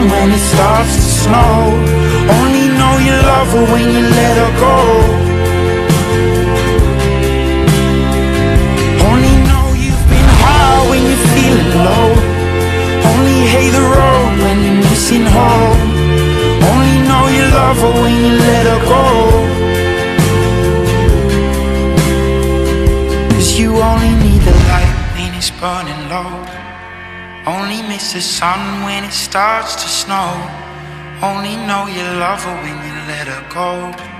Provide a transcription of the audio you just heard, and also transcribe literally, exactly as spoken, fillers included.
when it starts to snow. Only know you love her when you let her go. Only know you've been high when you're feeling low. Only hate the road when you're missing home. Only know you love her when you let her go. Cause you only need the light when it's burning low. Only miss the sun when it starts to snow. Only know you love her when you let her go.